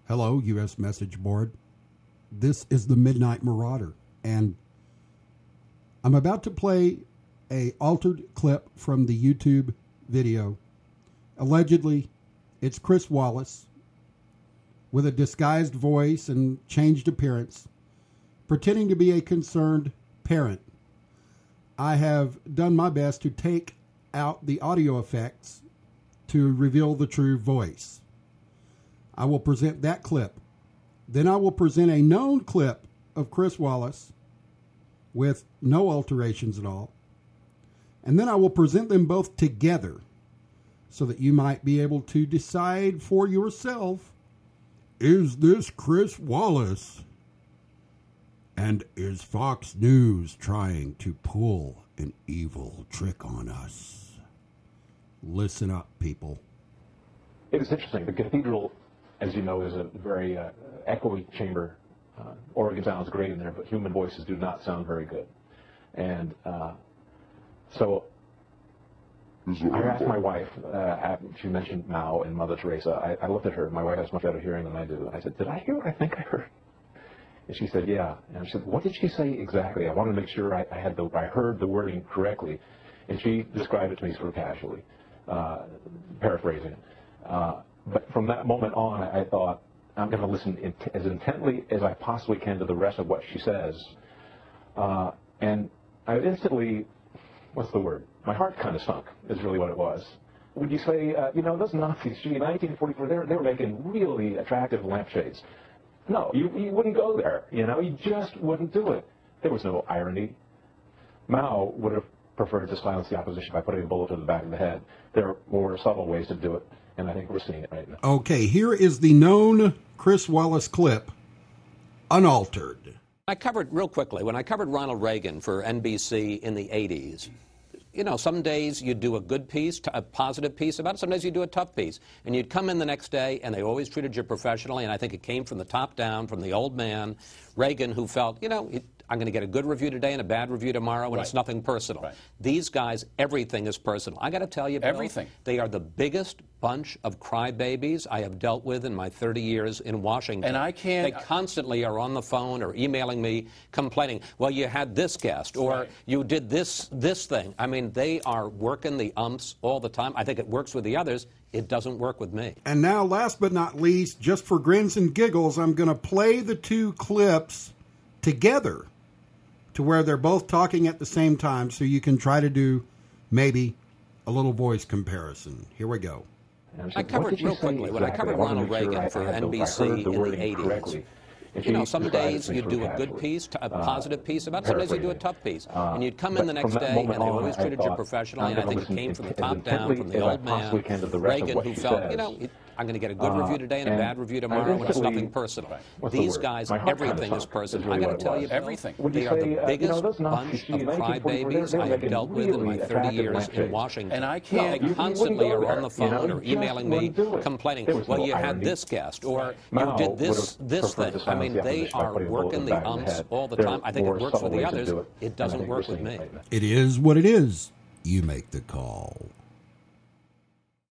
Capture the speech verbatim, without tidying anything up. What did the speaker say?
Hello, U S Message Board. This is the Midnight Marauder, and I'm about to play a altered clip from the YouTube video. Allegedly, it's Chris Wallace with a disguised voice and changed appearance, pretending to be a concerned parent. I have done my best to take out the audio effects to reveal the true voice. I will present that clip. Then I will present a known clip of Chris Wallace with no alterations at all. And then I will present them both together so that you might be able to decide for yourself, is this Chris Wallace? And is Fox News trying to pull an evil trick on us? Listen up, people. It is interesting. The cathedral, as you know, is a very uh, echoey chamber. Uh, organ sounds great in there, but human voices do not sound very good. And uh, so I asked my wife, uh, she mentioned Mao and Mother Teresa. I, I looked at her. My wife has much better hearing than I do. I said, did I hear what I think I heard? And she said, yeah. And I said, what did she say exactly? I wanted to make sure I, I had the, I heard the wording correctly. And she described it to me sort of casually, uh, paraphrasing it. Uh, but from that moment on, I, I thought, I'm going to listen in as intently as I possibly can to the rest of what she says. Uh, and I instantly, what's the word? My heart kind of sunk, is really what it was. Would you say, uh, you know, those Nazis, gee, in nineteen forty-four, they were, they were making really attractive lampshades. No, you, you wouldn't go there, you know, you just wouldn't do it. There was no irony. Mao would have preferred to silence the opposition by putting a bullet to the back of the head. There are more subtle ways to do it, and I think we're seeing it right now. Okay, here is the known Chris Wallace clip, unaltered. I covered, real quickly, when I covered Ronald Reagan for N B C in the eighties, you know, some days you'd do a good piece, a positive piece about it. Some days you'd do a tough piece. And you'd come in the next day, and they always treated you professionally, and I think it came from the top down, from the old man, Reagan, who felt, you know, it, I'm going to get a good review today and a bad review tomorrow, and right. It's nothing personal. Right. These guys, everything is personal. I got to tell you, Bill, everything. They are the biggest bunch of crybabies I have dealt with in my thirty years in Washington. And I can't. They constantly are on the phone or emailing me, complaining. Well, you had this guest, or right. you did this this thing. I mean, they are working the umps all the time. I think it works with the others. It doesn't work with me. And now, last but not least, just for grins and giggles, I'm going to play the two clips together, to where they're both talking at the same time, so you can try to do maybe a little voice comparison. Here we go. I covered real quickly, when I covered Ronald Reagan for N B C in the eighties, you know, some days you'd do a good piece, a positive piece about it. Some days you'd do a tough piece. And you'd come in the next day, and they always treated you professionally, and I think it came from the top down, from the old man, Reagan, who felt, you know, it, I'm going to get a good uh, review today and, and a bad review tomorrow, and it's nothing personal. Right. These the guys, everything is personal. I got to tell you, everything. They are the biggest uh, you know, bunch of crybabies I have dealt with in my thirty years in Washington. And I can't. They constantly are on the phone or emailing me, complaining. Well, you had this guest, or you did this this thing. I mean, they are working the umps all the time. I think it works for the others. It doesn't work with me. It is what it is. You make the call.